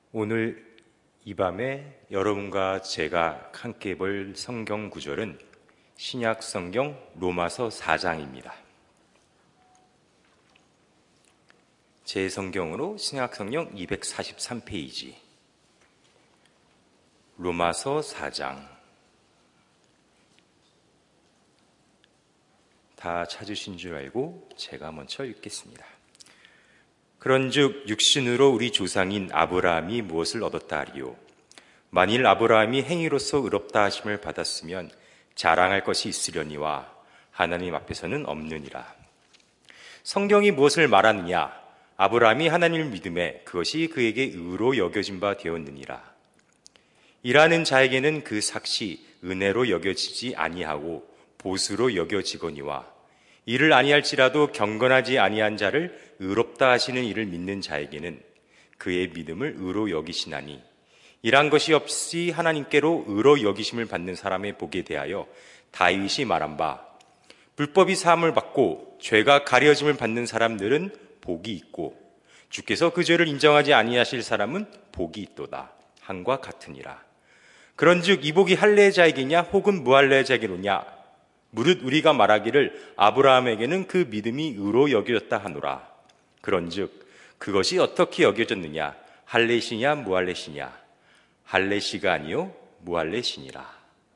오늘 이 밤에 여러분과 제가 함께 볼 성경 구절은 신약 성경 로마서 4장입니다. 제 성경으로 신약 성경 243페이지 로마서 4장. 다 찾으신 줄 알고 제가 먼저 읽겠습니다. 그런즉 육신으로 우리 조상인 아브라함이 무엇을 얻었다 하리요? 만일 아브라함이 행위로서 의롭다 하심을 받았으면 자랑할 것이 있으려니와 하나님 앞에서는 없느니라. 성경이 무엇을 말하느냐? 아브라함이 하나님을 믿음에 그것이 그에게 의로 여겨진 바 되었느니라. 일하는 자에게는 그 삭시 은혜로 여겨지지 아니하고 보수로 여겨지거니와 이를 아니할지라도 경건하지 아니한 자를 의롭다 하시는 이를 믿는 자에게는 그의 믿음을 의로 여기시나니 이란 것이 없이 하나님께로 의로 여기심을 받는 사람의 복에 대하여 다윗이 말한 바 불법이 사함을 받고 죄가 가려짐을 받는 사람들은 복이 있고 주께서 그 죄를 인정하지 아니하실 사람은 복이 있도다 한과 같으니라. 그런즉 이 복이 할례자에게냐 혹은 무할례자에게로냐? 무릇 우리가 말하기를 아브라함에게는 그 믿음이 의로 여겨졌다 하노라. 그런즉 그것이 어떻게 여겨졌느냐? 할례시냐 무할례시냐? 할례시가 아니요 무할례시니라.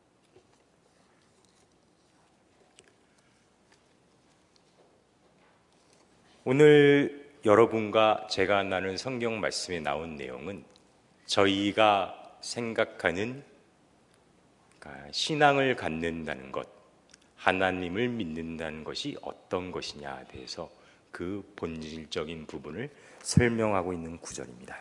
오늘 여러분과 제가 나눈 성경 말씀에 나온 내용은 저희가 생각하는 신앙을 갖는다는 것, 하나님을 믿는다는 것이 어떤 것이냐에 대해서 그 본질적인 부분을 설명하고 있는 구절입니다.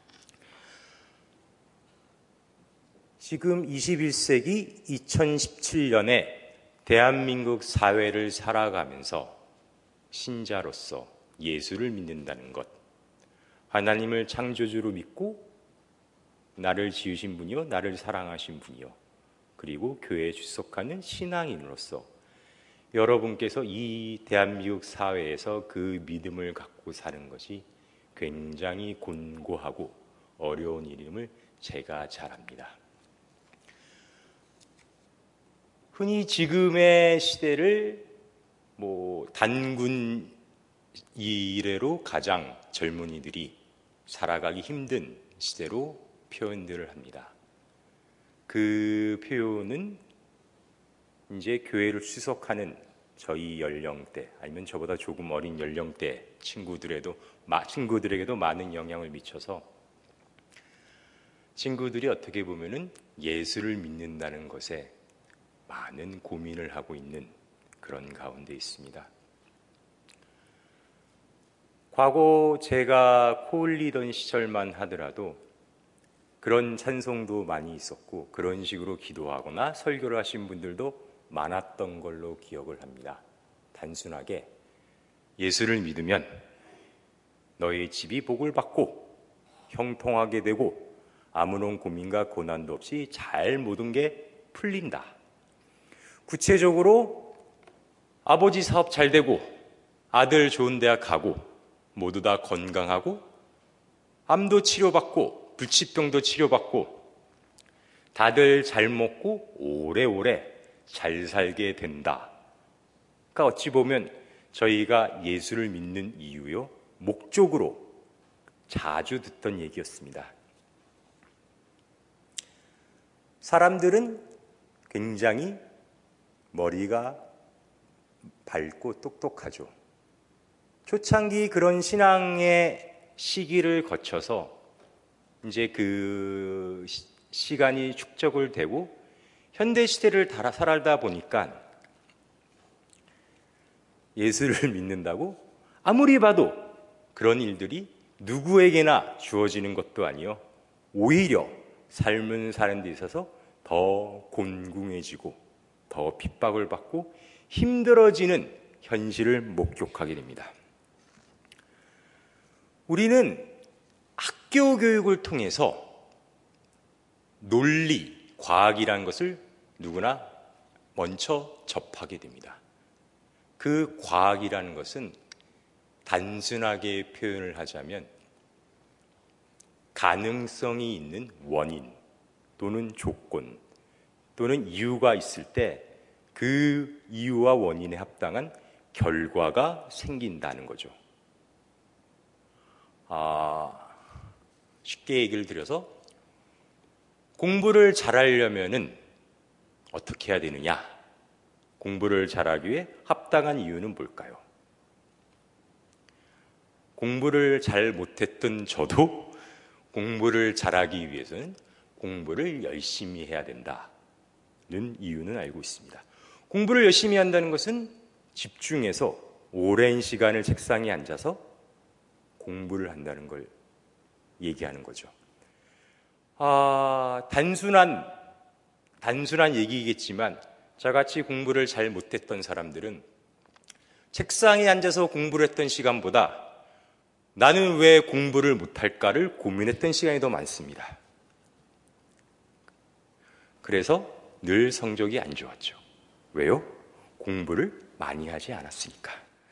지금 21세기 2017년에 대한민국 사회를 살아가면서 신자로서 예수를 믿는다는 것, 하나님을 창조주로 믿고 나를 지으신 분이요 나를 사랑하신 분이요 그리고 교회에 출석하는 신앙인으로서 여러분께서 이 대한민국 사회에서 그 믿음을 갖고 사는 것이 굉장히 곤고하고 어려운 일임을 제가 잘 압니다. 흔히 지금의 시대를 단군 이래로 가장 젊은이들이 살아가기 힘든 시대로 표현들을 합니다. 그 표현은 이제 교회를 출석하는 저희 연령대 아니면 저보다 조금 어린 연령대 친구들에게도 많은 영향을 미쳐서 친구들이 어떻게 보면은 예수를 믿는다는 것에 많은 고민을 하고 있는 그런 가운데 있습니다. 과거 제가 코올리던 시절만 하더라도 그런 찬송도 많이 있었고 그런 식으로 기도하거나 설교를 하신 분들도 많았던 걸로 기억을 합니다. 단순하게 예수를 믿으면 너의 집이 복을 받고 형통하게 되고 아무런 고민과 고난도 없이 잘 모든 게 풀린다. 구체적으로 아버지 사업 잘 되고 아들 좋은 대학 가고 모두 다 건강하고 암도 치료받고 불치병도 치료받고 다들 잘 먹고 오래오래 잘 살게 된다. 그러니까 어찌 보면 저희가 예수를 믿는 이유요 목적으로 자주 듣던 얘기였습니다. 사람들은 굉장히 머리가 밝고 똑똑하죠. 초창기 그런 신앙의 시기를 거쳐서 이제 그 시간이 축적을 되고 현대 시대를 살아다 보니까 예수를 믿는다고 아무리 봐도 그런 일들이 누구에게나 주어지는 것도 아니요 오히려 삶을 사는 데 있어서 더 곤궁해지고 더 핍박을 받고 힘들어지는 현실을 목격하게 됩니다. 우리는 학교 교육을 통해서 논리, 과학이라는 것을 누구나 먼저 접하게 됩니다. 그 과학이라는 것은 단순하게 표현을 하자면 가능성이 있는 원인 또는 조건 또는 이유가 있을 때 그 이유와 원인에 합당한 결과가 생긴다는 거죠. 쉽게 얘기를 드려서 공부를 잘하려면은 어떻게 해야 되느냐? 공부를 잘하기 위해 합당한 이유는 뭘까요? 공부를 잘 못했던 저도 공부를 잘하기 위해서는 공부를 열심히 해야 된다는 이유는 알고 있습니다. 공부를 열심히 한다는 것은 집중해서 오랜 시간을 책상에 앉아서 공부를 한다는 걸 얘기하는 거죠. 단순한 얘기겠지만 저같이 공부를 잘 못했던 사람들은 책상에 앉아서 공부를 했던 시간보다 나는 왜 공부를 못할까를 고민했던 시간이 더 많습니다. 그래서 늘 성적이 안 좋았죠. 왜요? 공부를 많이 하지 않았으니까.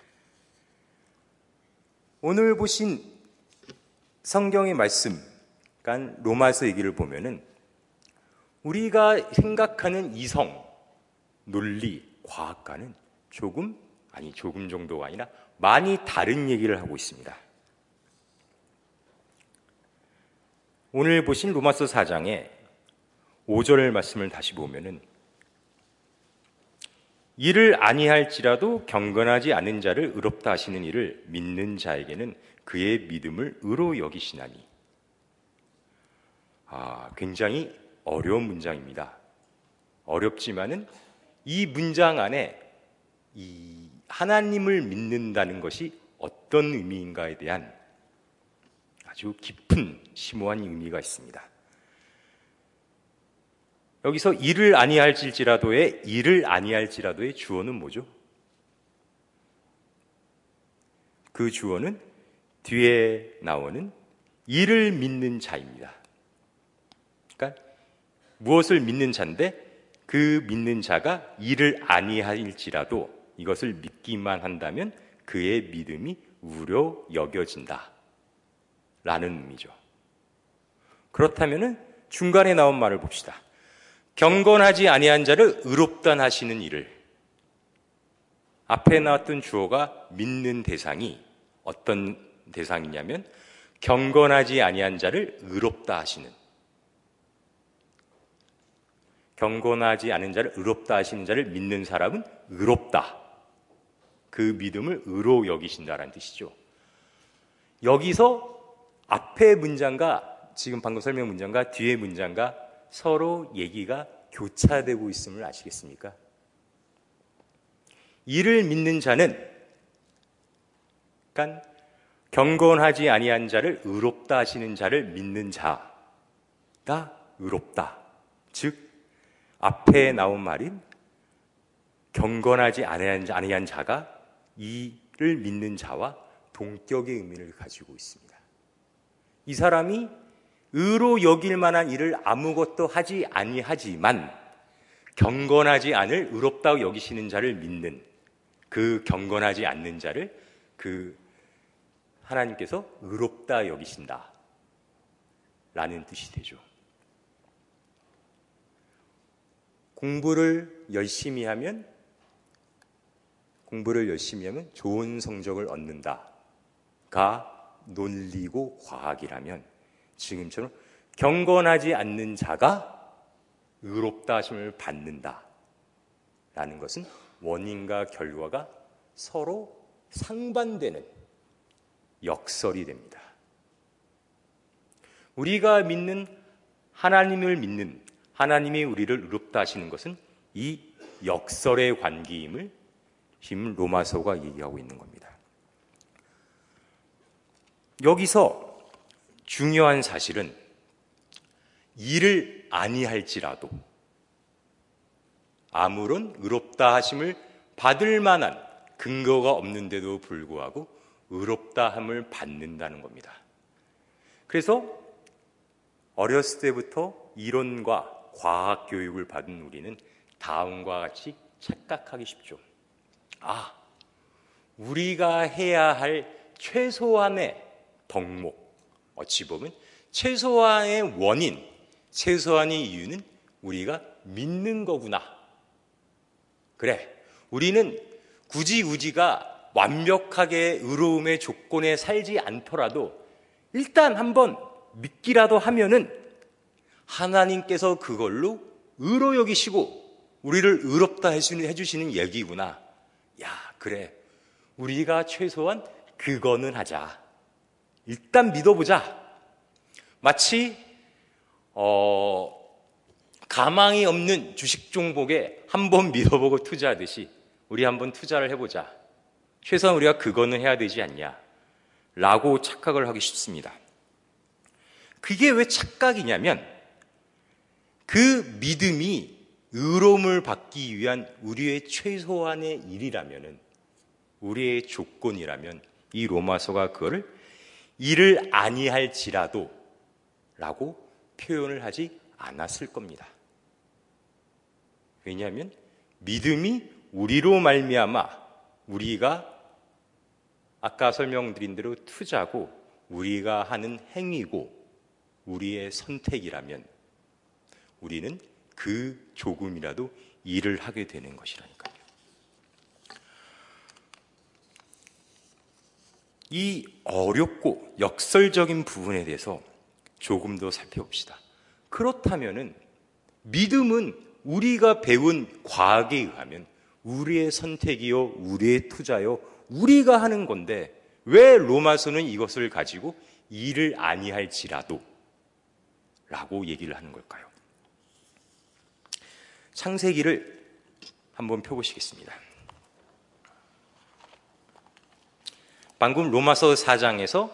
오늘 보신 성경의 말씀, 그러니까 로마서 얘기를 보면은 우리가 생각하는 이성, 논리, 과학과는 조금 정도가 아니라 많이 다른 얘기를 하고 있습니다. 오늘 보신 로마서 4장의 5절 말씀을 다시 보면은 이를 아니할지라도 경건하지 않은 자를 의롭다 하시는 이를 믿는 자에게는 그의 믿음을 의로 여기시나니. 굉장히 어려운 문장입니다. 어렵지만은 이 문장 안에 이 하나님을 믿는다는 것이 어떤 의미인가에 대한 아주 깊은 심오한 의미가 있습니다. 여기서 이를 아니할지라도의 주어는 뭐죠? 그 주어는 뒤에 나오는 이를 믿는 자입니다. 그러니까 무엇을 믿는 자인데 그 믿는 자가 이를 아니할지라도 이것을 믿기만 한다면 그의 믿음이 우려 여겨진다 라는 의미죠. 그렇다면 중간에 나온 말을 봅시다. 경건하지 아니한 자를 의롭다 하시는 이를. 앞에 나왔던 주어가 믿는 대상이 어떤 대상이냐면 경건하지 아니한 자를 의롭다 하시는, 경건하지 않은 자를 의롭다 하시는 자를 믿는 사람은 의롭다. 그 믿음을 의로 여기신다라는 뜻이죠. 여기서 앞의 문장과 지금 방금 설명 문장과 뒤의 문장과 서로 얘기가 교차되고 있음을 아시겠습니까? 이를 믿는 자는, 그러니까 경건하지 아니한 자를 의롭다 하시는 자를 믿는 자가 의롭다. 즉 앞에 나온 말인 경건하지 아니한 자가 이를 믿는 자와 동격의 의미를 가지고 있습니다. 이 사람이 의로 여길 만한 일을 아무것도 하지 아니하지만 경건하지 않을 의롭다고 여기시는 자를 믿는 그 경건하지 않는 자를 그 하나님께서 의롭다 여기신다 라는 뜻이 되죠. 공부를 열심히 하면 좋은 성적을 얻는다가 논리고 과학이라면 지금처럼 경건하지 않는 자가 의롭다 하심을 받는다 라는 것은 원인과 결과가 서로 상반되는 역설이 됩니다. 우리가 믿는 하나님을 믿는 하나님이 우리를 의롭다 하시는 것은 이 역설의 관계임을 지금 로마서가 얘기하고 있는 겁니다. 여기서 중요한 사실은 이를 아니할지라도 아무런 의롭다 하심을 받을 만한 근거가 없는데도 불구하고 의롭다 함을 받는다는 겁니다. 그래서 어렸을 때부터 이론과 과학 교육을 받은 우리는 다음과 같이 착각하기 쉽죠. 우리가 해야 할 최소한의 덕목, 어찌 보면 최소한의 원인, 최소한의 이유는 우리가 믿는 거구나. 그래, 우리는 굳이 우리가 완벽하게 의로움의 조건에 살지 않더라도 일단 한번 믿기라도 하면은 하나님께서 그걸로 의로 여기시고 우리를 의롭다 해주시는 얘기구나. 야, 그래, 우리가 최소한 그거는 하자. 일단 믿어보자. 마치 가망이 없는 주식 종목에 한번 믿어보고 투자하듯이 우리 한번 투자를 해보자. 최소한 우리가 그거는 해야 되지 않냐 라고 착각을 하기 쉽습니다. 그게 왜 착각이냐면 그 믿음이 의로움을 받기 위한 우리의 최소한의 일이라면, 우리의 조건이라면 이 로마서가 그거를 이를 아니할지라도 라고 표현을 하지 않았을 겁니다. 왜냐하면 믿음이 우리로 말미암아 우리가 아까 설명드린 대로 투자고 우리가 하는 행위고 우리의 선택이라면 우리는 그 조금이라도 일을 하게 되는 것이라니까요. 이 어렵고 역설적인 부분에 대해서 조금 더 살펴봅시다. 그렇다면은 믿음은 우리가 배운 과학에 의하면 우리의 선택이요, 우리의 투자요, 우리가 하는 건데 왜 로마서는 이것을 가지고 이를 아니할지라도 라고 얘기를 하는 걸까요? 창세기를 한번 펴보시겠습니다. 방금 로마서 4장에서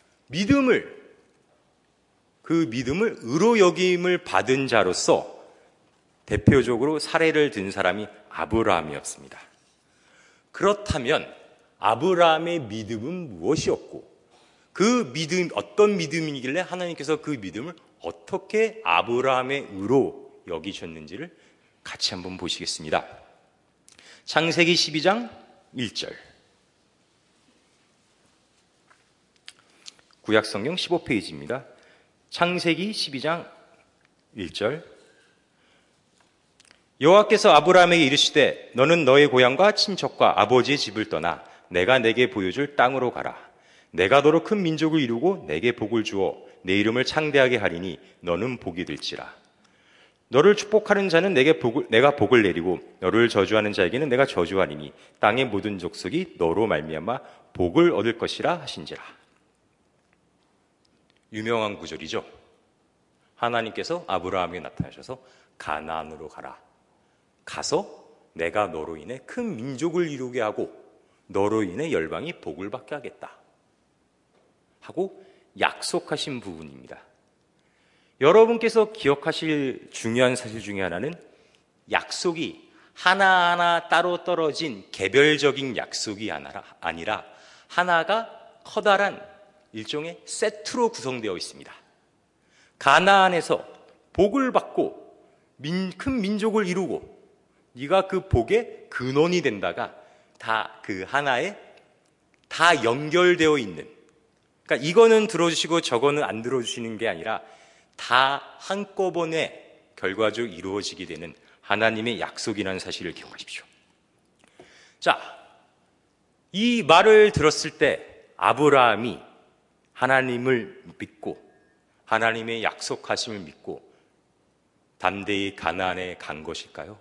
그 믿음을 의로 여김을 받은 자로서 대표적으로 사례를 든 사람이 아브라함이었습니다. 그렇다면 아브라함의 믿음은 무엇이었고 그 믿음, 어떤 믿음이길래 하나님께서 그 믿음을 어떻게 아브라함의 의로 여기셨는지를 같이 한번 보시겠습니다. 창세기 12장 1절, 구약성경 15페이지입니다. 창세기 12장 1절. 여호와께서 아브라함에게 이르시되 너는 너의 고향과 친척과 아버지의 집을 떠나 내가 내게 보여줄 땅으로 가라. 내가 너로 큰 민족을 이루고 내게 복을 주어 내 이름을 창대하게 하리니 너는 복이 될지라. 너를 축복하는 자는 내가 복을 내리고 너를 저주하는 자에게는 내가 저주하리니 땅의 모든 족속이 너로 말미암아 복을 얻을 것이라 하신지라. 유명한 구절이죠. 하나님께서 아브라함에게 나타나셔서 가나안으로 가라. 가서 내가 너로 인해 큰 민족을 이루게 하고 너로 인해 열방이 복을 받게 하겠다 하고 약속하신 부분입니다. 여러분께서 기억하실 중요한 사실 중에 하나는 약속이 하나하나 따로 떨어진 개별적인 약속이 아니라 하나가 커다란 일종의 세트로 구성되어 있습니다. 가나안에서 복을 받고 큰 민족을 이루고 네가 그 복의 근원이 된다가 다 그 하나에 다 연결되어 있는, 그러니까 이거는 들어주시고 저거는 안 들어주시는 게 아니라 다 한꺼번에 결과적으로 이루어지게 되는 하나님의 약속이라는 사실을 기억하십시오. 자, 이 말을 들었을 때 아브라함이 하나님을 믿고 하나님의 약속하심을 믿고 담대히 가나안에 간 것일까요?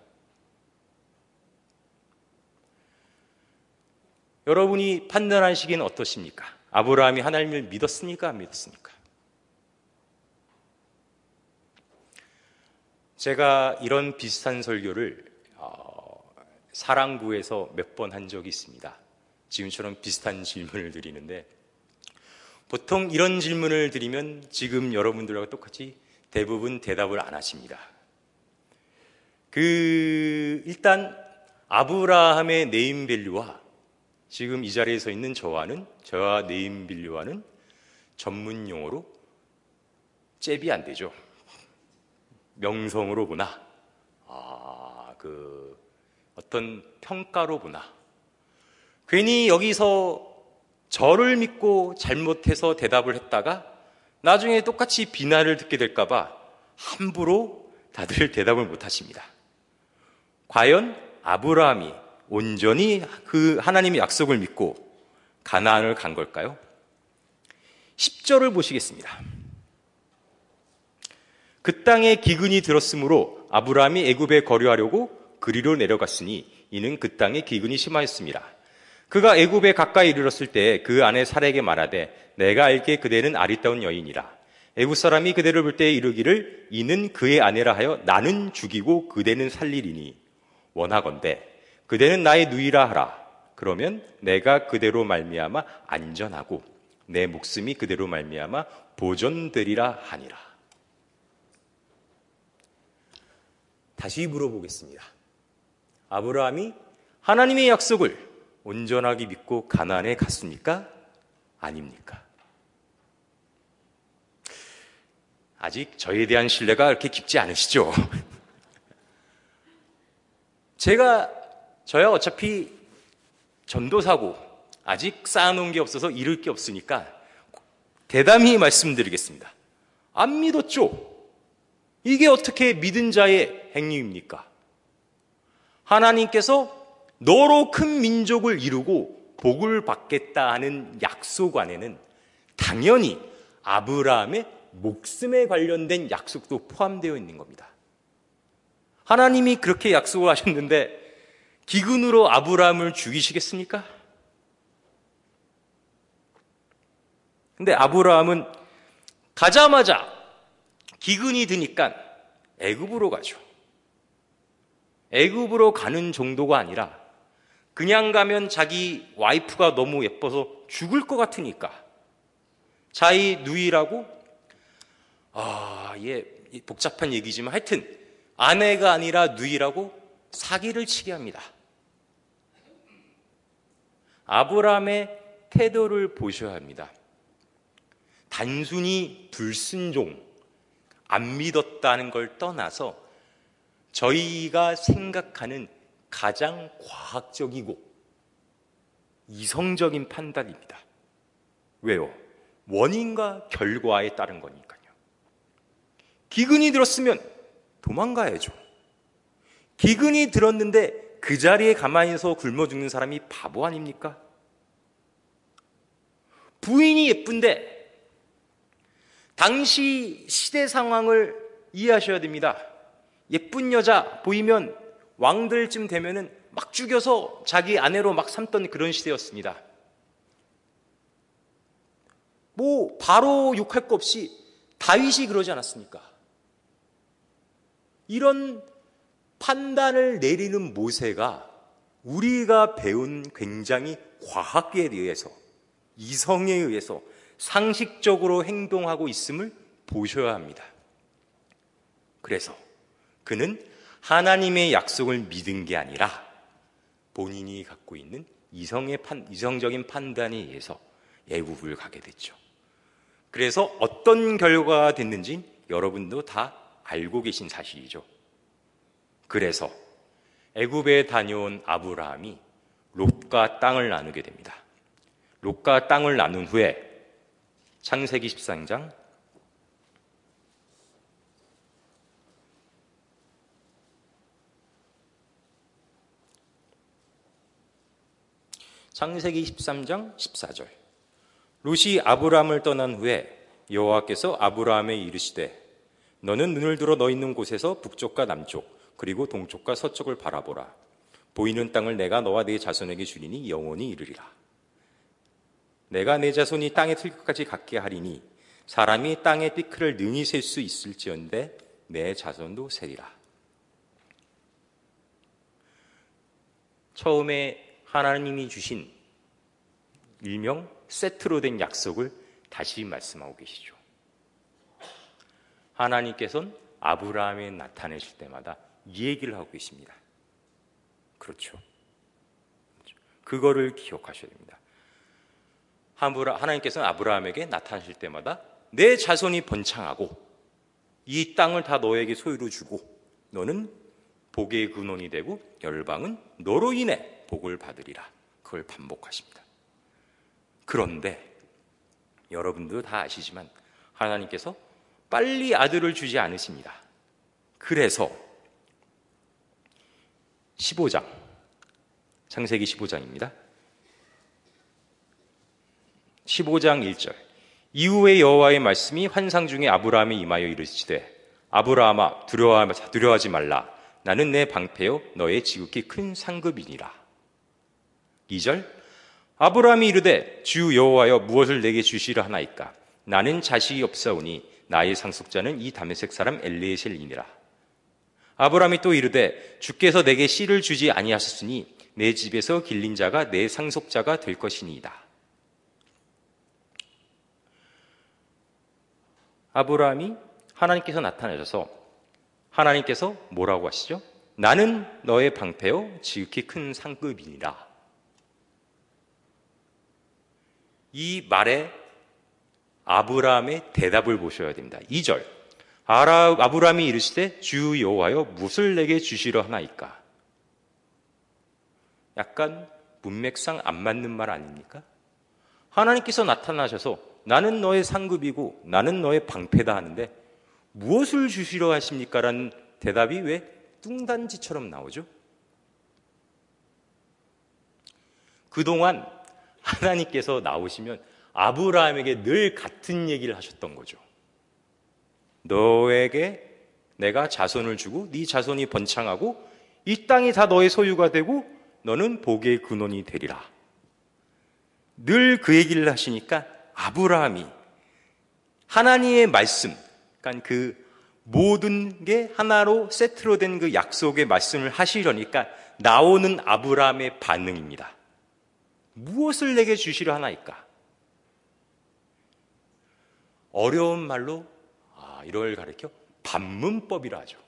여러분이 판단하시기는 어떠십니까? 아브라함이 하나님을 믿었습니까? 안 믿었습니까? 제가 이런 비슷한 설교를 사랑부에서 몇 번 한 적이 있습니다. 지금처럼 비슷한 질문을 드리는데 보통 이런 질문을 드리면 지금 여러분들하고 똑같이 대부분 대답을 안 하십니다. 일단 아브라함의 네임밸류와 지금 이 자리에 서 있는 저와 네임밸류와는 전문 용어로 잽이 안 되죠. 명성으로 보나, 어떤 평가로 보나. 괜히 여기서 저를 믿고 잘못해서 대답을 했다가 나중에 똑같이 비난을 듣게 될까봐 함부로 다들 대답을 못 하십니다. 과연 아브라함이 온전히 그 하나님의 약속을 믿고 가나안을 간 걸까요? 10절을 보시겠습니다. 그 땅에 기근이 들었으므로 아브라함이 애굽에 거류하려고 그리로 내려갔으니 이는 그 땅에 기근이 심하였습니다. 그가 애굽에 가까이 이르렀을 때 그 아내 사라에게 말하되 내가 알기에 그대는 아리따운 여인이라. 애굽 사람이 그대를 볼 때에 이르기를 이는 그의 아내라 하여 나는 죽이고 그대는 살리리니 원하건대 그대는 나의 누이라 하라. 그러면 내가 그대로 말미암아 안전하고 내 목숨이 그대로 말미암아 보존되리라 하니라. 다시 물어보겠습니다. 아브라함이 하나님의 약속을 온전하게 믿고 가나안에 갔습니까? 아닙니까? 아직 저에 대한 신뢰가 그렇게 깊지 않으시죠? 저야 어차피 전도사고 아직 쌓아놓은 게 없어서 이룰 게 없으니까 대담히 말씀드리겠습니다. 안 믿었죠? 이게 어떻게 믿은 자의 행위입니까? 하나님께서 너로 큰 민족을 이루고 복을 받겠다 하는 약속 안에는 당연히 아브라함의 목숨에 관련된 약속도 포함되어 있는 겁니다. 하나님이 그렇게 약속을 하셨는데 기근으로 아브라함을 죽이시겠습니까? 근데 아브라함은 가자마자 기근이 드니까 애굽으로 가죠. 애굽으로 가는 정도가 아니라 그냥 가면 자기 와이프가 너무 예뻐서 죽을 것 같으니까 자기 누이라고 복잡한 얘기지만 하여튼 아내가 아니라 누이라고 사기를 치게 합니다. 아브라함의 태도를 보셔야 합니다. 단순히 불순종, 안 믿었다는 걸 떠나서 저희가 생각하는 가장 과학적이고 이성적인 판단입니다. 왜요? 원인과 결과에 따른 거니까요. 기근이 들었으면 도망가야죠. 기근이 들었는데 그 자리에 가만히 서 굶어 죽는 사람이 바보 아닙니까? 부인이 예쁜데 당시 시대 상황을 이해하셔야 됩니다. 예쁜 여자 보이면 왕들쯤 되면은 막 죽여서 자기 아내로 막 삼던 그런 시대였습니다. 바로 욕할 거 없이 다윗이 그러지 않았습니까? 이런 판단을 내리는 모세가 우리가 배운 굉장히 과학에 의해서 이성에 의해서 상식적으로 행동하고 있음을 보셔야 합니다. 그래서 그는 하나님의 약속을 믿은 게 아니라 본인이 갖고 있는 이성적인 판단에 의해서 애굽을 가게 됐죠. 그래서 어떤 결과가 됐는지 여러분도 다 알고 계신 사실이죠. 그래서 애굽에 다녀온 아브라함이 롯과 땅을 나누게 됩니다. 롯과 땅을 나눈 후에 창세기 13장 창세기 13장 14절 롯이 아브라함을 떠난 후에 여호와께서 아브라함에 이르시되 너는 눈을 들어 너 있는 곳에서 북쪽과 남쪽 그리고 동쪽과 서쪽을 바라보라. 보이는 땅을 내가 너와 네 자손에게 주리니 영원히 이르리라. 내가 내 자손이 땅의 틀끝까지 갖게 하리니 사람이 땅의 띠크를 능히 셀 수 있을지언데 내 자손도 세리라. 처음에 하나님이 주신 일명 세트로 된 약속을 다시 말씀하고 계시죠. 하나님께서는 아브라함에 나타내실 때마다 이 얘기를 하고 계십니다. 그렇죠. 그거를 기억하셔야 됩니다. 하나님께서는 아브라함에게 나타나실 때마다 내 자손이 번창하고 이 땅을 다 너에게 소유로 주고 너는 복의 근원이 되고 열방은 너로 인해 복을 받으리라. 그걸 반복하십니다. 그런데 여러분도 다 아시지만 하나님께서 빨리 아들을 주지 않으십니다. 그래서 15장, 창세기 15장입니다. 15장 1절. 이후에 여호와의 말씀이 환상 중에 아브라함에 임하여 이르시되 아브라함아 두려워하지 말라. 나는 내 방패요 너의 지극히 큰 상급이니라. 2절. 아브라함이 이르되 주 여호와여 무엇을 내게 주시려 하나이까? 나는 자식이 없사오니 나의 상속자는 이 다메섹 사람 엘리에셀이니라. 아브라함이 또 이르되 주께서 내게 씨를 주지 아니하셨으니 내 집에서 길린 자가 내 상속자가 될 것이니이다. 아브라함이 하나님께서 나타나셔서 하나님께서 뭐라고 하시죠? 나는 너의 방패요 지극히 큰 상급이니라. 이 말에 아브라함의 대답을 보셔야 됩니다. 2절. 아브라함이 이르시되 주 여호와여 무엇을 내게 주시려 하나이까? 약간 문맥상 안 맞는 말 아닙니까? 하나님께서 나타나셔서 나는 너의 상급이고 나는 너의 방패다 하는데 무엇을 주시려 하십니까? 라는 대답이 왜 뚱단지처럼 나오죠? 그동안 하나님께서 나오시면 아브라함에게 늘 같은 얘기를 하셨던 거죠. 너에게 내가 자손을 주고 네 자손이 번창하고 이 땅이 다 너의 소유가 되고 너는 복의 근원이 되리라. 늘 그 얘기를 하시니까 아브라함이 하나님의 말씀, 그러니까 그 모든 게 하나로 세트로 된 그 약속의 말씀을 하시려니까 나오는 아브라함의 반응입니다. 무엇을 내게 주시려 하나이까? 어려운 말로 이걸 가리켜 반문법이라 하죠.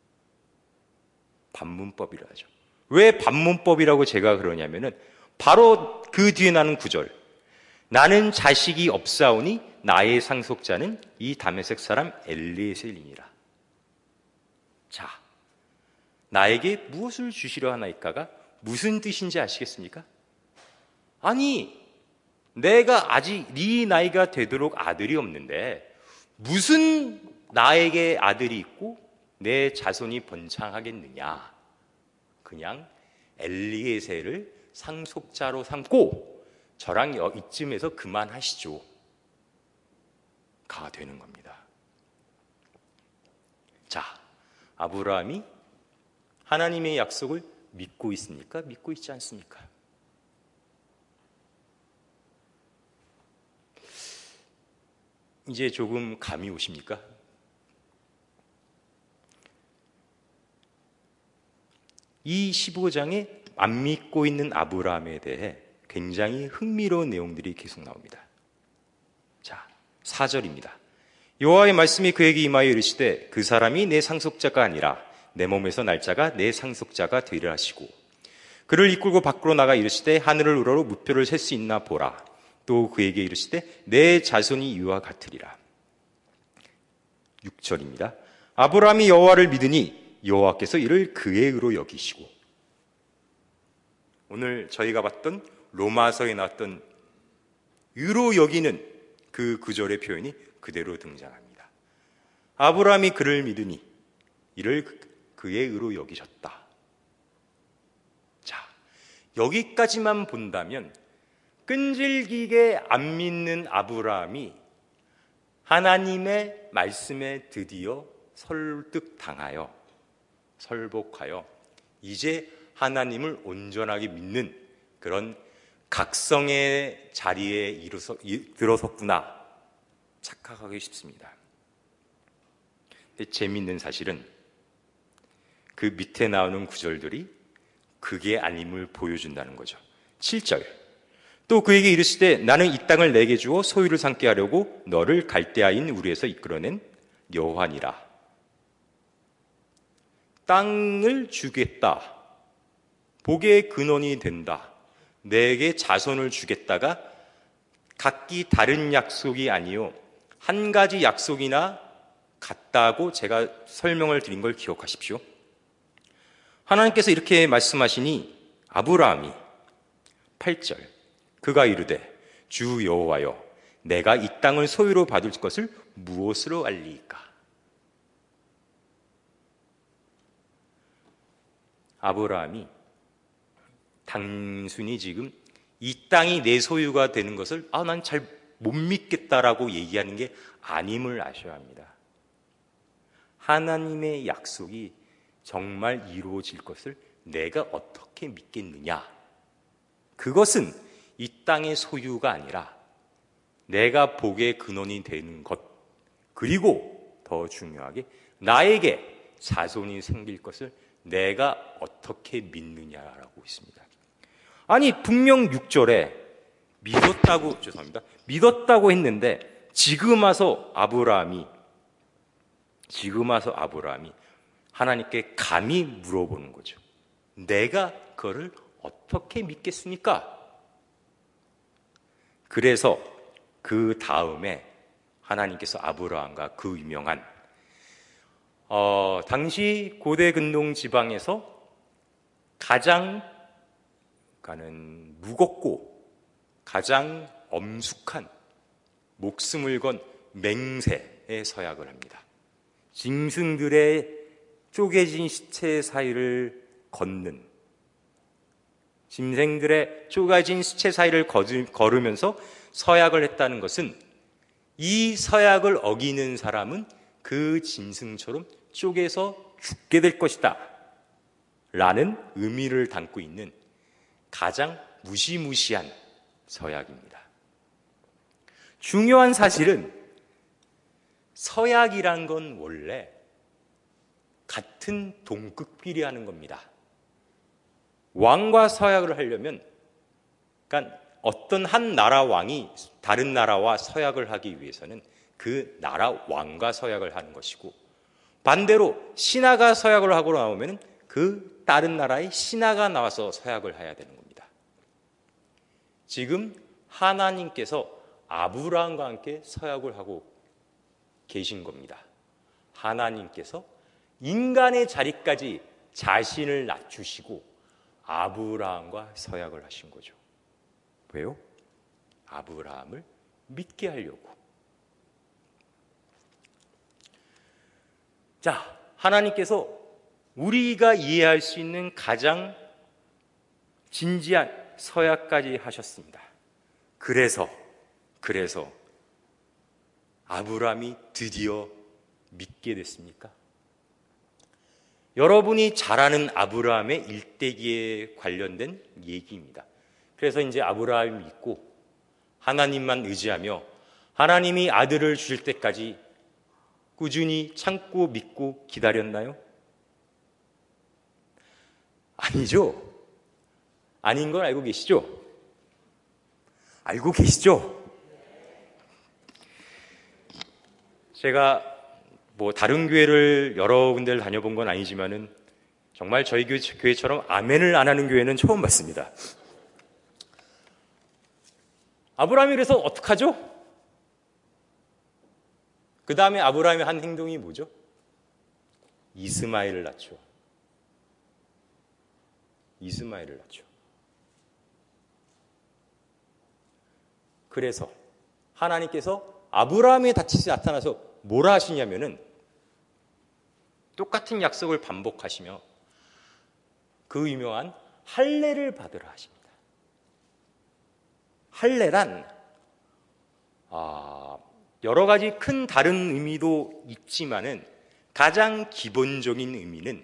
반문법이라 하죠. 왜 반문법이라고 제가 그러냐면은 바로 그 뒤에 나는 구절. 나는 자식이 없사오니 나의 상속자는 이 다메섹 사람 엘리에셀이니라. 자, 나에게 무엇을 주시려 하나이까가 무슨 뜻인지 아시겠습니까? 아니, 내가 아직 네 나이가 되도록 아들이 없는데 무슨 나에게 아들이 있고 내 자손이 번창하겠느냐. 그냥 엘리에셀을 상속자로 삼고 저랑 이쯤에서 그만하시죠. 가 되는 겁니다. 자, 아브라함이 하나님의 약속을 믿고 있습니까? 믿고 있지 않습니까? 이제 조금 감이 오십니까? 이 15장에 안 믿고 있는 아브라함에 대해 굉장히 흥미로운 내용들이 계속 나옵니다. 자, 4절입니다. 여호와의 말씀이 그에게 임하여 이르시되 그 사람이 내 상속자가 아니라 내 몸에서 날 자가 내 상속자가 되리라 하시고 그를 이끌고 밖으로 나가 이르시되 하늘을 우러러 무표를 셀 수 있나 보라. 또 그에게 이르시되 내 자손이 이와 같으리라. 6절입니다. 아브라함이 여호와를 믿으니 여호와께서 이를 그의 의로 여기시고. 오늘 저희가 봤던 로마서에 나왔던 의로 여기는 그 구절의 표현이 그대로 등장합니다. 아브라함이 그를 믿으니 이를 그의 의로 여기셨다. 자, 여기까지만 본다면 끈질기게 안 믿는 아브라함이 하나님의 말씀에 드디어 설득당하여 설복하여 이제 하나님을 온전하게 믿는 그런 각성의 자리에 들어섰구나 착각하기 쉽습니다. 근데 재미있는 사실은 그 밑에 나오는 구절들이 그게 아님을 보여준다는 거죠. 7절. 또 그에게 이르시되 나는 이 땅을 내게 주어 소유를 삼게 하려고 너를 갈대아인 우리에서 이끌어낸 여호와니라. 땅을 주겠다. 복의 근원이 된다. 내게 자손을 주겠다가 각기 다른 약속이 아니요 한 가지 약속이나 같다고 제가 설명을 드린 걸 기억하십시오. 하나님께서 이렇게 말씀하시니 아브라함이 8절 그가 이르되 주 여호와여 내가 이 땅을 소유로 받을 것을 무엇으로 알리이까? 아브라함이 단순히 지금 이 땅이 내 소유가 되는 것을 난 잘 못 믿겠다라고 얘기하는 게 아님을 아셔야 합니다. 하나님의 약속이 정말 이루어질 것을 내가 어떻게 믿겠느냐? 그것은 이 땅의 소유가 아니라 내가 복의 근원이 되는 것, 그리고 더 중요하게 나에게 자손이 생길 것을 내가 어떻게 믿느냐라고 있습니다. 아니 분명 6절에 믿었다고 했는데 지금 와서 아브라함이 하나님께 감히 물어보는 거죠. 내가 그거를 어떻게 믿겠습니까? 그래서 그 다음에 하나님께서 아브라함과 그 유명한 당시 고대 근동 지방에서 가장 무겁고 가장 엄숙한 목숨을 건 맹세의 서약을 합니다. 짐승들의 쪼개진 시체 사이를 걷는, 짐승들의 쪼개진 시체 사이를 걸으면서 서약을 했다는 것은 이 서약을 어기는 사람은 그 짐승처럼 쪼개서 죽게 될 것이다 라는 의미를 담고 있는 가장 무시무시한 서약입니다. 중요한 사실은 서약이란 건 원래 같은 동급끼리 하는 겁니다. 왕과 서약을 하려면, 그러니까 어떤 한 나라 왕이 다른 나라와 서약을 하기 위해서는 그 나라 왕과 서약을 하는 것이고, 반대로 신하가 서약을 하고 나오면 그 다른 나라의 신하가 나와서 서약을 해야 되는 겁니다. 지금 하나님께서 아브라함과 함께 서약을 하고 계신 겁니다. 하나님께서 인간의 자리까지 자신을 낮추시고 아브라함과 서약을 하신 거죠. 왜요? 아브라함을 믿게 하려고. 자, 하나님께서 우리가 이해할 수 있는 가장 진지한 서약까지 하셨습니다. 그래서 아브라함이 드디어 믿게 됐습니까? 여러분이 잘 아는 아브라함의 일대기에 관련된 얘기입니다. 그래서 이제 아브라함이 믿고 하나님만 의지하며 하나님이 아들을 주실 때까지 꾸준히 참고 믿고 기다렸나요? 아니죠. 아닌 건 알고 계시죠? 알고 계시죠? 제가 다른 교회를 여러 군데를 다녀본 건 아니지만은 정말 저희 교회처럼 아멘을 안 하는 교회는 처음 봤습니다. 아브라함이 그래서 어떡하죠? 그 다음에 아브라함이 한 행동이 뭐죠? 이스마엘을 낳죠. 그래서 하나님께서 아브라함의 낯이 나타나서 뭐라 하시냐면은 똑같은 약속을 반복하시며 그 유명한 할례를 받으라 하십니다. 할례란 여러 가지 큰 다른 의미도 있지만은 가장 기본적인 의미는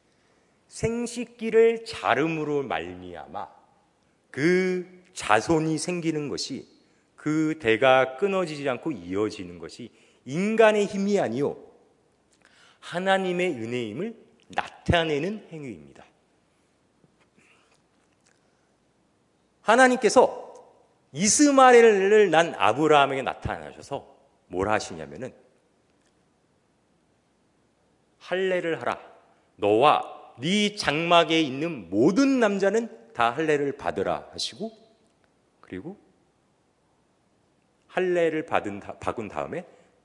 생식기를 자름으로 말미암아 그 자손이 생기는 것이, 그 대가 끊어지지 않고 이어지는 것이 인간의 힘이 아니요 하나님의 은혜임을 나타내는 행위입니다. 하나님께서 이스마엘을 낳은 아브라함에게 나타나셔서 뭘 하시냐면은 할례를 하라. 너와 네 장막에 있는 모든 남자는 다 할례를 받으라 하시고, 그리고 할례를 받은 다음에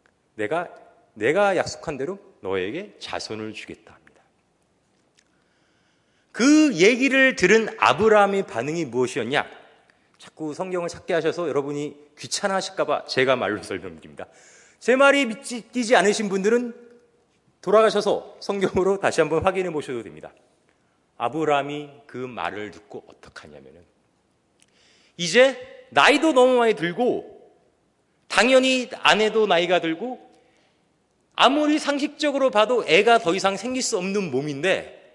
내가 약속한 대로 너에게 자손을 주겠다 합니다. 그 얘기를 들은 아브라함의 반응이 무엇이었냐? 자꾸 성경을 찾게 하셔서 여러분이 귀찮아하실까봐 제가 말로 설명드립니다. 제 말이 믿기지 않으신 분들은 돌아가셔서 성경으로 다시 한번 확인해 보셔도 됩니다. 아브라함이 그 말을 듣고 어떻게 하냐면은, 이제 나이도 너무 많이 들고 당연히 아내도 나이가 들고 아무리 상식적으로 봐도 애가 더 이상 생길 수 없는 몸인데,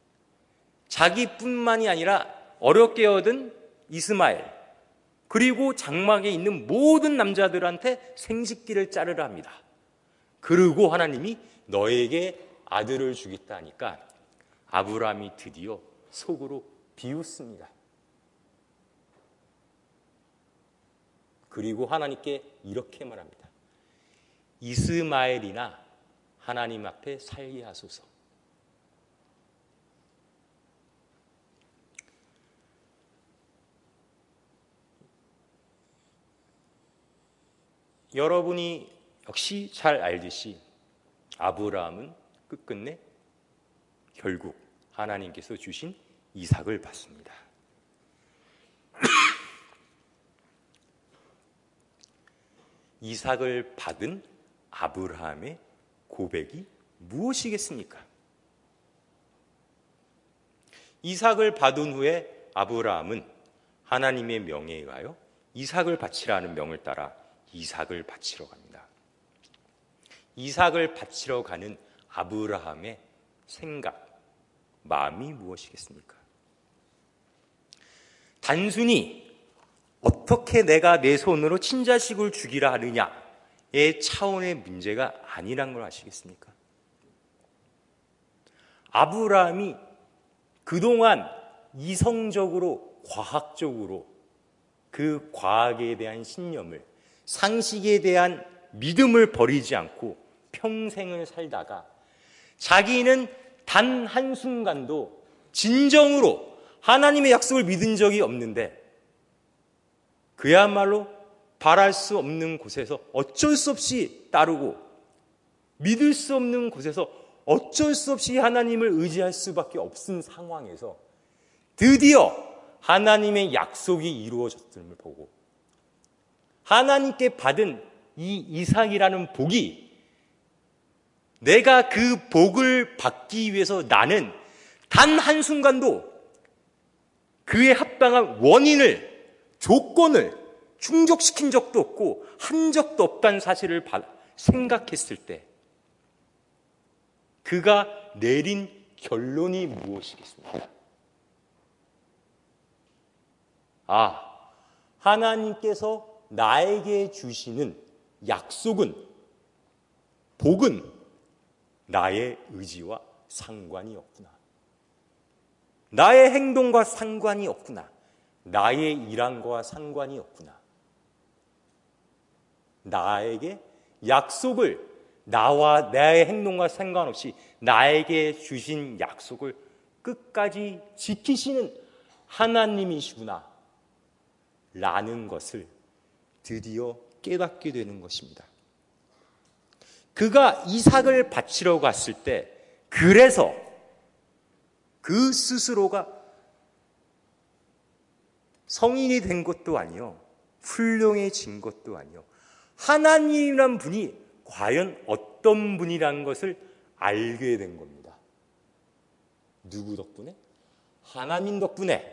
자기뿐만이 아니라 어렵게 얻은 이스마엘 그리고 장막에 있는 모든 남자들한테 생식기를 자르라 합니다. 그리고 하나님이 너에게 아들을 주겠다 하니까 아브라함이 드디어 속으로 비웃습니다. 그리고 하나님께 이렇게 말합니다. 이스마엘이나 하나님 앞에 살게 하소서. 여러분이 역시 잘 알듯이 아브라함은 끝끝내 결국 하나님께서 주신 이삭을 받습니다. 이삭을 받은 아브라함의 고백이 무엇이겠습니까? 이삭을 받은 후에 아브라함은 하나님의 명에 의하여 이삭을 바치라는 명을 따라 이삭을 바치러 갑니다. 이삭을 바치러 가는 아브라함의 생각, 마음이 무엇이겠습니까? 단순히 어떻게 내가 내 손으로 친자식을 죽이라 하느냐의 차원의 문제가 아니란 걸 아시겠습니까? 아브라함이 그동안 이성적으로, 과학적으로 그 과학에 대한 신념을, 상식에 대한 믿음을 버리지 않고 평생을 살다가 자기는 단 한순간도 진정으로 하나님의 약속을 믿은 적이 없는데, 그야말로 바랄 수 없는 곳에서 어쩔 수 없이 따르고 믿을 수 없는 곳에서 어쩔 수 없이 하나님을 의지할 수밖에 없은 상황에서 드디어 하나님의 약속이 이루어졌음을 보고 하나님께 받은 이 이삭이라는 복이, 내가 그 복을 받기 위해서 나는 단 한순간도 그에 합당한 원인을, 조건을 충족시킨 적도 없고 한 적도 없다는 사실을 생각했을 때 그가 내린 결론이 무엇이겠습니까? 하나님께서 나에게 주시는 약속은, 복은 나의 의지와 상관이 없구나. 나의 행동과 상관이 없구나. 나의 일함과 상관이 없구나. 나에게 약속을, 나와 나의 행동과 상관없이 나에게 주신 약속을 끝까지 지키시는 하나님이시구나 라는 것을 드디어 깨닫게 되는 것입니다. 그가 이삭을 바치러 갔을 때, 그래서 그 스스로가 성인이 된 것도 아니요, 훌륭해진 것도 아니요, 하나님이란 분이 과연 어떤 분이라는 것을 알게 된 겁니다. 누구 덕분에? 하나님 덕분에.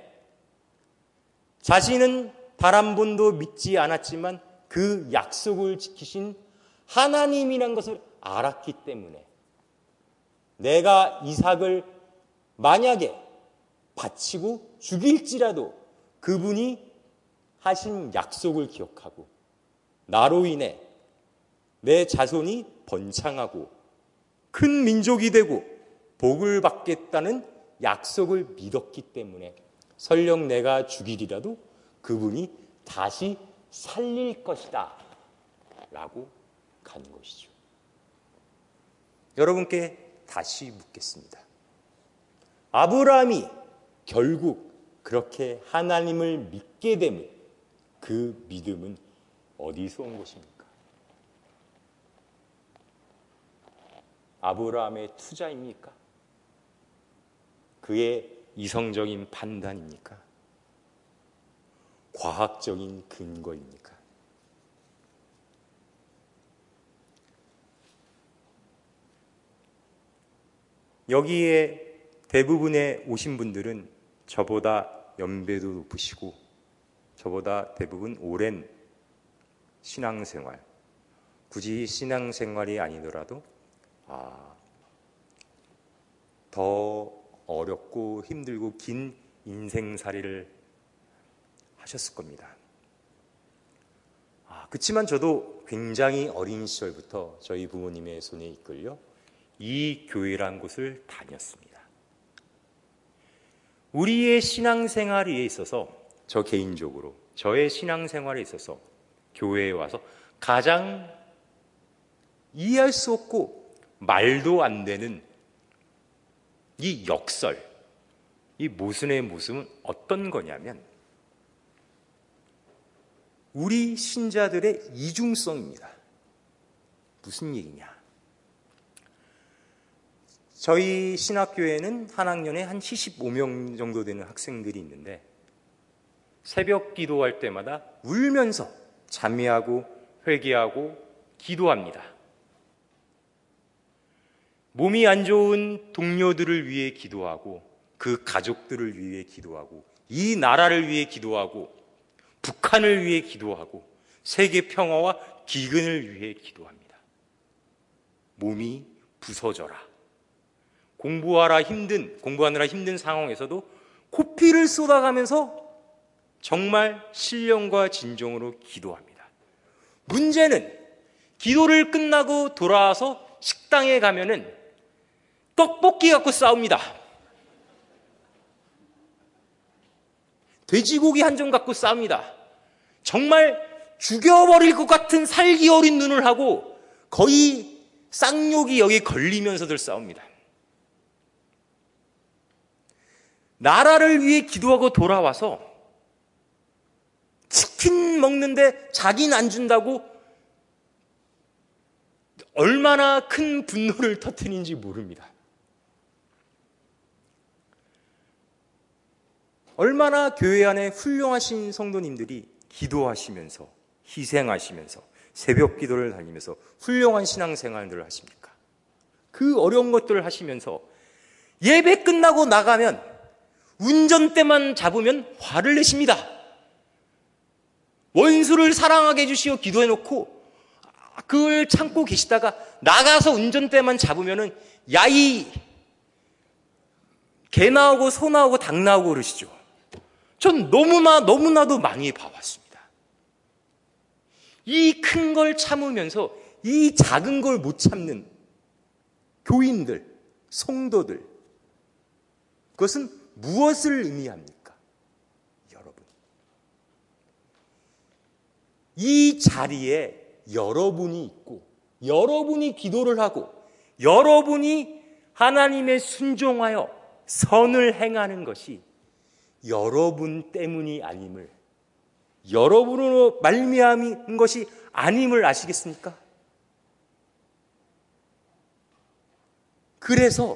자신은 단 한 번도 믿지 않았지만 그 약속을 지키신 하나님이란 것을 알았기 때문에 내가 이삭을 만약에 바치고 죽일지라도 그분이 하신 약속을 기억하고 나로 인해 내 자손이 번창하고 큰 민족이 되고 복을 받겠다는 약속을 믿었기 때문에 설령 내가 죽이리라도 그분이 다시 살릴 것이다 라고 간 것이죠. 여러분께 다시 묻겠습니다. 아브라함이 결국 그렇게 하나님을 믿게 되면 그 믿음은 어디서 온 것입니까? 아브라함의 투자입니까? 그의 이성적인 판단입니까? 과학적인 근거입니까? 여기에 대부분의 오신 분들은 저보다 연배도 높으시고 저보다 대부분 오랜 신앙생활, 굳이 신앙생활이 아니더라도 더 어렵고 힘들고 긴 인생살이를 하셨을 겁니다. 그렇지만 저도 굉장히 어린 시절부터 저희 부모님의 손에 이끌려 이 교회란 곳을 다녔습니다. 우리의 신앙생활에 있어서 저 개인적으로 저의 신앙생활에 있어서 교회에 와서 가장 이해할 수 없고 말도 안 되는 이 역설, 이 모순의 모습은 어떤 거냐면 우리 신자들의 이중성입니다. 무슨 얘기냐? 저희 신학교에는 한 학년에 한 75명 정도 되는 학생들이 있는데 새벽 기도할 때마다 울면서 잠미하고 회개하고 기도합니다. 몸이 안 좋은 동료들을 위해 기도하고 그 가족들을 위해 기도하고 이 나라를 위해 기도하고 북한을 위해 기도하고 세계 평화와 기근을 위해 기도합니다. 몸이 부서져라. 공부하느라 힘든 상황에서도 코피를 쏟아가면서 정말 신령과 진정으로 기도합니다. 문제는 기도를 끝나고 돌아와서 식당에 가면은 떡볶이 갖고 싸웁니다. 돼지고기 한 점 갖고 싸웁니다. 정말 죽여버릴 것 같은 살기 어린 눈을 하고 거의 쌍욕이 여기 걸리면서들 싸웁니다. 나라를 위해 기도하고 돌아와서 치킨 먹는데 자기는 안 준다고 얼마나 큰 분노를 터뜨리는지 모릅니다. 얼마나 교회 안에 훌륭하신 성도님들이 기도하시면서 희생하시면서 새벽 기도를 다니면서 훌륭한 신앙생활들을 하십니까? 그 어려운 것들을 하시면서 예배 끝나고 나가면 운전대만 잡으면 화를 내십니다. 원수를 사랑하게 해주시오 기도해놓고 그걸 참고 계시다가 나가서 운전대만 잡으면은 야이 개 나오고 소 나오고 닭 나오고 그러시죠. 전 너무나도 많이 봐왔습니다. 이 큰 걸 참으면서 이 작은 걸 못 참는 교인들, 성도들, 그것은 무엇을 의미합니까? 여러분, 이 자리에 여러분이 있고 여러분이 기도를 하고 여러분이 하나님의 순종하여 선을 행하는 것이 여러분 때문이 아님을, 여러분으로 말미암은 것이 아님을 아시겠습니까? 그래서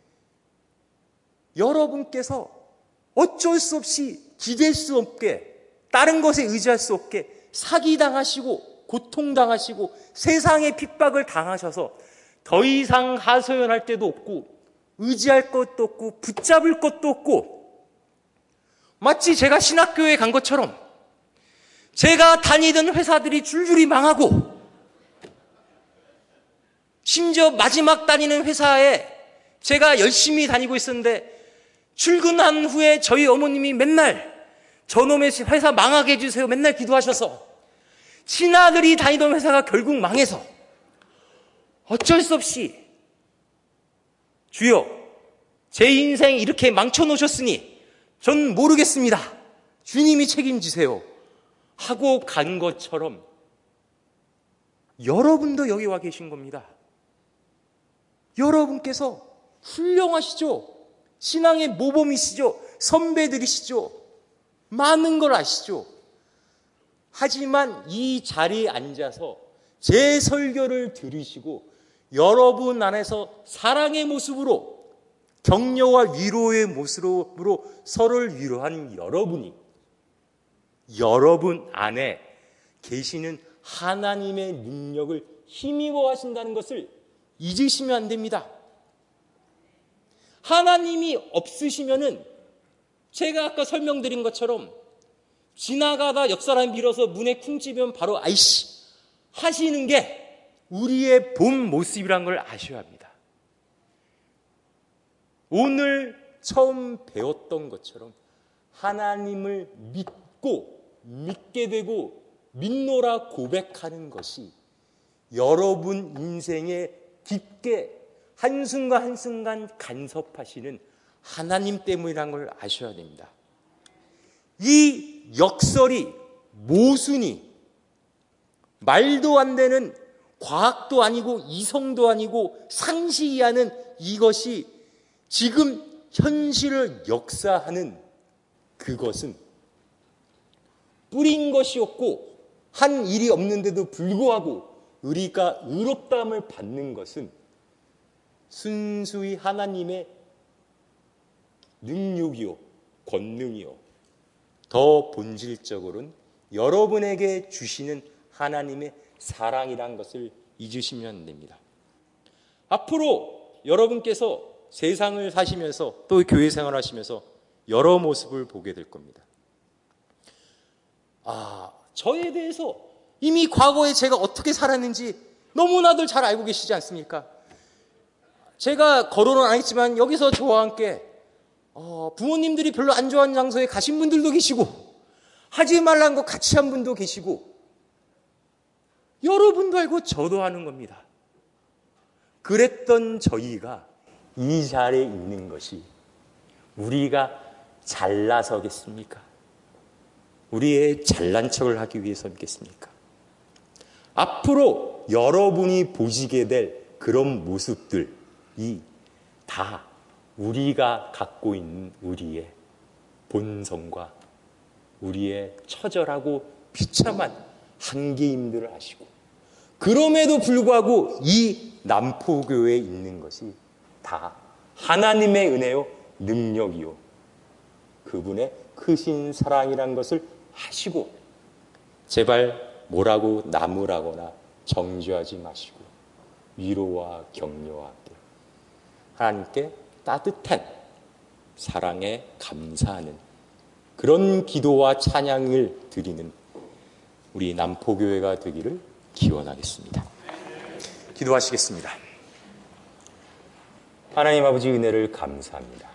여러분께서 어쩔 수 없이 기댈 수 없게, 다른 것에 의지할 수 없게 사기당하시고 고통당하시고 세상의 핍박을 당하셔서 더 이상 하소연할 데도 없고 의지할 것도 없고 붙잡을 것도 없고, 마치 제가 신학교에 간 것처럼 제가 다니던 회사들이 줄줄이 망하고 심지어 마지막 다니는 회사에 제가 열심히 다니고 있었는데 출근한 후에 저희 어머님이 맨날 저놈의 회사 망하게 해주세요 맨날 기도하셔서 친아들이 다니던 회사가 결국 망해서 어쩔 수 없이 주여 제 인생 이렇게 망쳐놓으셨으니 전 모르겠습니다. 주님이 책임지세요 하고 간 것처럼 여러분도 여기 와 계신 겁니다. 여러분께서 훌륭하시죠. 신앙의 모범이시죠. 선배들이시죠. 많은 걸 아시죠. 하지만 이 자리에 앉아서 제 설교를 들으시고 여러분 안에서 사랑의 모습으로 격려와 위로의 모습으로 서로를 위로하는 여러분이 여러분 안에 계시는 하나님의 능력을 힘입어 하신다는 것을 잊으시면 안 됩니다. 하나님이 없으시면은 제가 아까 설명드린 것처럼 지나가다 옆 사람 밀어서 문에 쿵 찌면 바로 아이씨 하시는 게 우리의 본 모습이란 걸 아셔야 합니다. 오늘 처음 배웠던 것처럼 하나님을 믿게 되고 믿노라 고백하는 것이 여러분 인생에 깊게 한순간 한순간 간섭하시는 하나님 때문이라는 걸 아셔야 됩니다. 이 역설이 모순이 말도 안 되는 과학도 아니고 이성도 아니고 상식이 아닌 이것이 지금 현실을 역사하는 그것은 뿌린 것이 없고 한 일이 없는데도 불구하고 우리가 의롭다함을 받는 것은 순수히 하나님의 능력이요, 권능이요. 더 본질적으로는 여러분에게 주시는 하나님의 사랑이란 것을 잊으시면 안 됩니다. 앞으로 여러분께서 세상을 사시면서 또 교회 생활하시면서 여러 모습을 보게 될 겁니다. 저에 대해서 이미 과거에 제가 어떻게 살았는지 너무나들 잘 알고 계시지 않습니까? 제가 거론은 안 했지만 여기서 저와 함께 부모님들이 별로 안 좋아하는 장소에 가신 분들도 계시고 하지 말라는 거 같이 한 분도 계시고 여러분도 알고 저도 아는 겁니다. 그랬던 저희가 이 자리에 있는 것이 우리가 잘나서겠습니까? 우리의 잘난 척을 하기 위해서겠습니까? 앞으로 여러분이 보시게 될 그런 모습들이 다 우리가 갖고 있는 우리의 본성과 우리의 처절하고 비참한 한계임들을 아시고 그럼에도 불구하고 이 남포교회에 있는 것이 다 하나님의 은혜요 능력이요 그분의 크신 사랑이란 것을 아시고 제발 뭐라고 나무라거나 정죄하지 마시고 위로와 격려와 함께 하나님께 따뜻한 사랑에 감사하는 그런 기도와 찬양을 드리는 우리 남포교회가 되기를 기원하겠습니다. 기도하시겠습니다. 하나님 아버지 은혜를 감사합니다.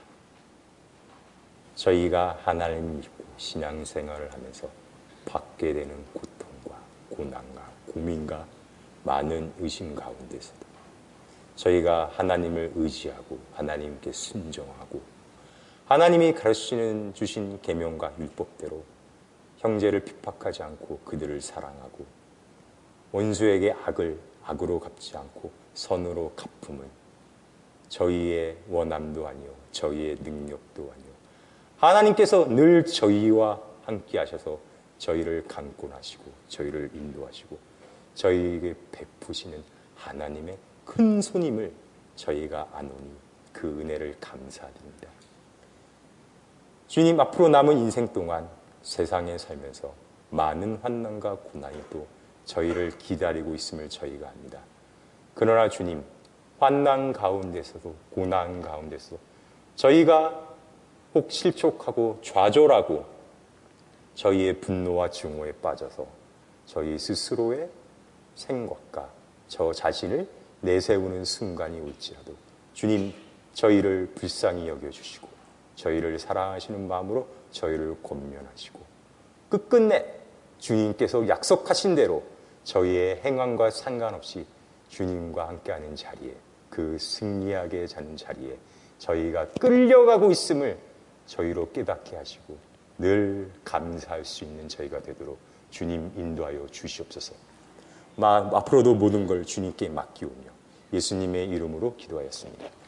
저희가 하나님 믿고 신앙생활을 하면서 받게 되는 고통과 고난과 고민과 많은 의심 가운데서도 저희가 하나님을 의지하고 하나님께 순종하고 하나님이 가르치는 주신 계명과 율법대로 형제를 핍박하지 않고 그들을 사랑하고 원수에게 악을 악으로 갚지 않고 선으로 갚음은 저희의 원함도 아니요 저희의 능력도 아니요 하나님께서 늘 저희와 함께 하셔서 저희를 강권하시고 저희를 인도하시고 저희에게 베푸시는 하나님의 큰 손임을 저희가 아노니 그 은혜를 감사드립니다. 주님, 앞으로 남은 인생 동안 세상에 살면서 많은 환난과 고난이 또 저희를 기다리고 있음을 저희가 압니다. 그러나 주님, 환난 가운데서도 고난 가운데서 저희가 혹 실족하고 좌절하고 저희의 분노와 증오에 빠져서 저희 스스로의 생각과 저 자신을 내세우는 순간이 올지라도 주님, 저희를 불쌍히 여겨주시고 저희를 사랑하시는 마음으로 저희를 권면하시고 끝끝내 주님께서 약속하신 대로 저희의 행함과 상관없이 주님과 함께하는 자리에 그 승리하게 자는 자리에 저희가 끌려가고 있음을 저희로 깨닫게 하시고 늘 감사할 수 있는 저희가 되도록 주님 인도하여 주시옵소서. 앞으로도 모든 걸 주님께 맡기오며 예수님의 이름으로 기도하였습니다.